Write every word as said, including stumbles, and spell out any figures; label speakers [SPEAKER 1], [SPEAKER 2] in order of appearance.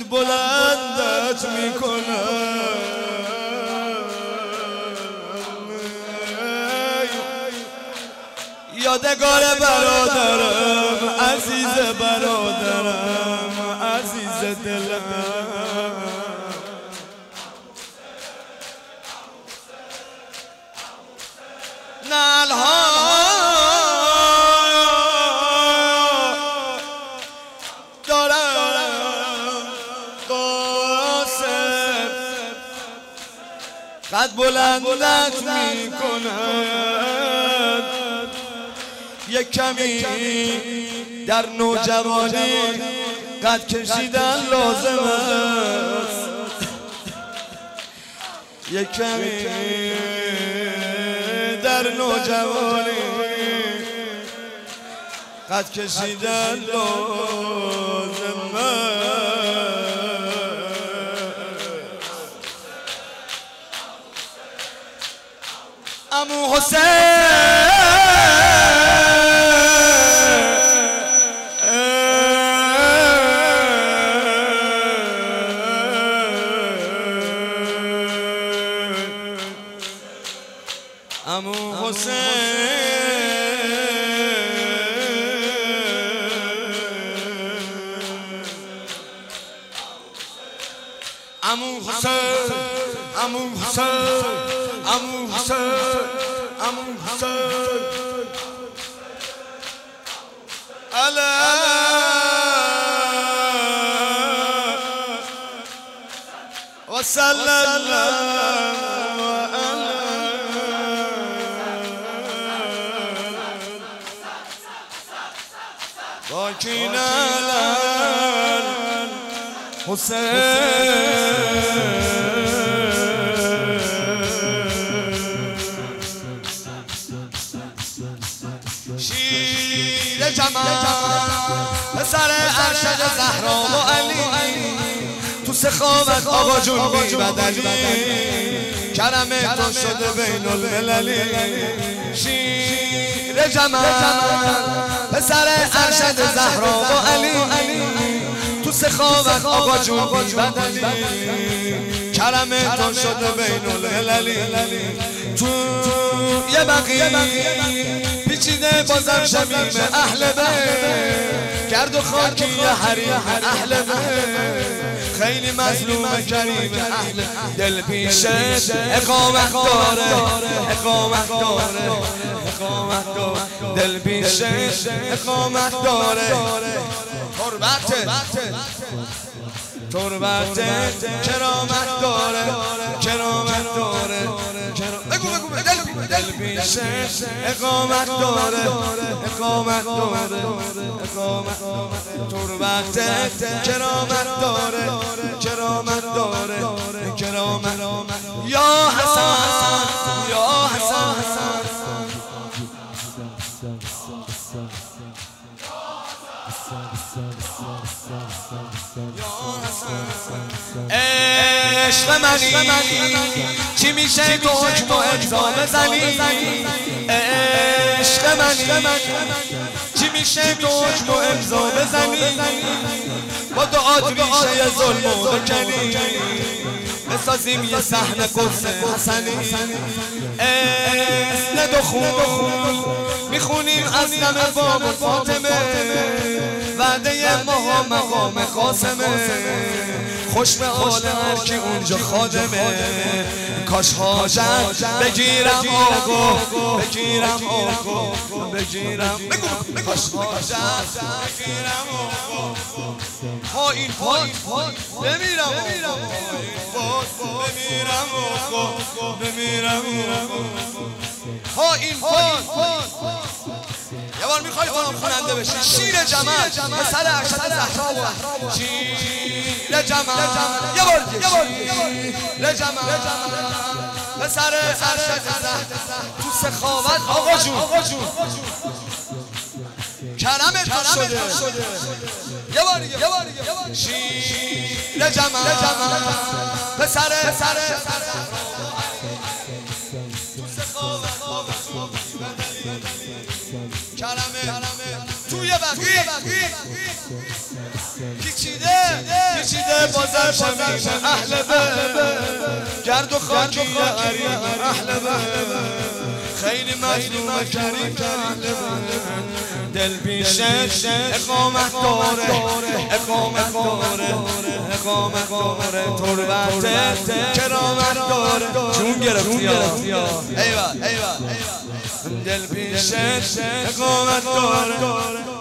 [SPEAKER 1] بلندت میکنم یادگار برادرم عزیز برادرم عزیز دلم نالها دارم قاسم قد بلندت میکنم یک کمی در نوجوانی قد کشیدن لازم است یک کمی در نوجوانی قد کشیدن لازم است عمو حسین عمو حسین عمو حسین عمو حسین عمو حسین عمو حسین الا وسلم باكين حسين شیر جمال پسر ارشد زهرا و علی تو سخاوت آقا جون بی بدلی کرم تو شده بین المللی شیر جمال پسر ارشد زهرا و علی تو سخاوت آقا جون بی بدلی کرم تو شده بین المللی تو یه بقیه پیچیده بازم شمیم اهل بیت گرد و خاکی حریم اهل بیت خیلی مظلوم کریم اهل دل پیشت اقامت داره اقامت داره اقامت داره دل پیشت اقامت داره تربت تربت کرامت داره کرامت داره بگو بگو دل پیشت اقامت داره اقامت داره اقامت تربت کرامت داره کرامت داره کرامت یا حسن یا حسن عشق منی چی میشه تو حکم و اقضا بزنی عشق منی چی میشه تو حکم و اقضا بزنی با دعات میشه یه ظلم و بکنی بسازیم یه صحن قدس حسنی اسم دو خون میخونیم از دم باب و فاطمه وعده ماها مقام قاسمه خوش به حال هر کی اونجا خادمه کاش حاجت بگیرم آقا بگیرم آقا بگیرم کاش حاجت بگیرم آقا ها این پای بمیرم آقا بمیرم آقا بمیرم ها این پای یه بار میخوای خودم خوننده بشی شیر جمال پسر ارشد زهرا و شیر جمال یه بار یه بار شیر جمال پسر ارشد زهرا تو سخاوت آقا جون کرمت شده یه بار یه بار شیر جمال پسر ارشد کلمه توی بقیه پیچیده پیچیده بازم شمیم اهل بیت گرد و خاکی غریب اهل بیت خیلی مظلوم کریم اهل بیت دل پیشش اقامت داره اقامت داره اقامت داره تربت کرامت داره جون گرفتی یا ایوه ایوه دل پیشش اقامت داره